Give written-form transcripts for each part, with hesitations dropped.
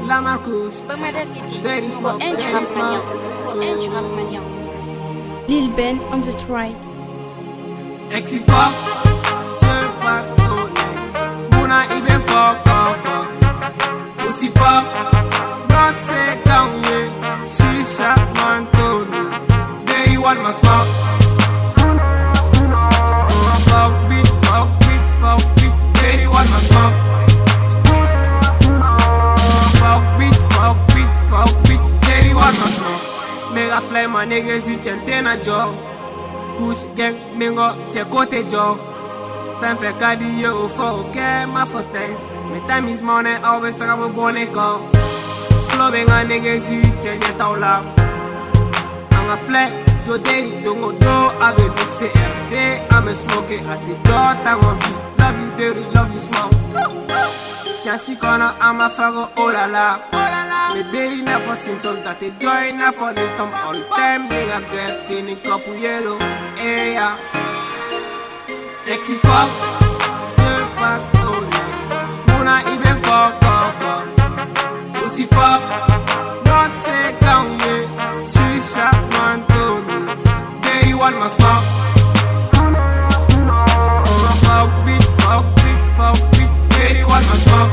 La Marcouche, Bamada City, Very nouveau small, N du very rap small. malien. Nouveau N du rap malien. Lil Ben on the strike. Exifop, je passe au next. Mouna iben koko. Usifop, not say kangwe. Shisha mantoni. Day one must smoke. Fuck bitch, fuck bitch, fuck bitch. Day one must smoke. Fuck bitch, fuck bitch, fuck bitch. Day one must smoke. Mega fly my niggas, each and ten a job. Push gang, mingo, check out a job. Fan for cardio, for okay, my for thanks. My time is money, always have a bonnet call. Slowing a niggas, change it all out. I'm a play, to daddy, don't go do, I will mix the RD. I'm a smoker at the door, time on you. Love you, dirty, love you, small. Siansi corner, I'm a fago, oh la la. Me daily na for Simpson, that a joy na for the thumb all time. Nigga get in a couple yellow, eh yeah. Exifop, je passe au next. Mouna iben koko. Usifop, not say kangwe. Shisha mantoni. Day one must fuck. Fuck bitch, fuck bitch, fuck bitch. Day one must fuck.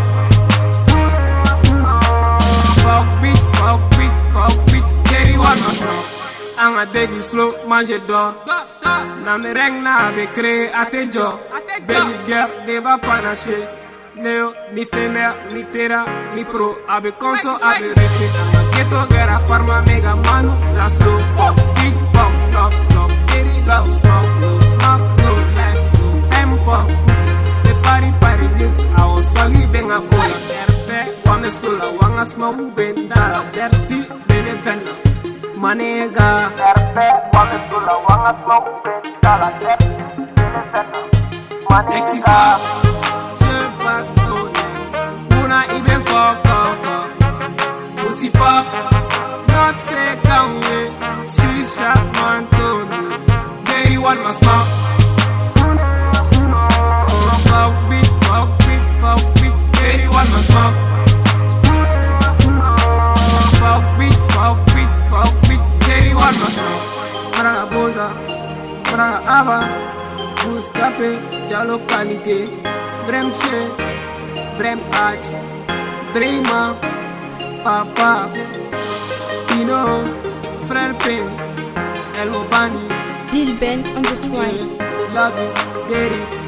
Fuck bitch, fuck bitch, fuck bitch. Day one must fuck. Anga baby slow, mange d'or. Na me reng na be créé à tes jo. Baby girl, deba panache. Neo, ni femea, ni tera, ni pro. Abe conso, abe refe. Keto gara farma mega manu. La slow, fuck bitch, fuck love, love. Teri love, smoke, no smoke, no life, no time for pussy. The party mix, I was soggy, benga cola. Erpe, wame sula, wanga smoke, benda, dirty, benevena. Manega, Exifop, je passe au next. Mouna iben koko. Usifop, not say kangwe. Shisha mantoni. Day one must smoke. Fuck bitch, fuck bitch, fuck bitch. Day one must smoke. Fuck bitch, fuck bitch, fuck bitch. Day one must smoke. Maranga boza, maranga aba. Buscape, ja localité. Brem che, brem ach. Brema, papa. Pino, frère P. El Mobani. Lil Ben on the strike. Love you, daddy.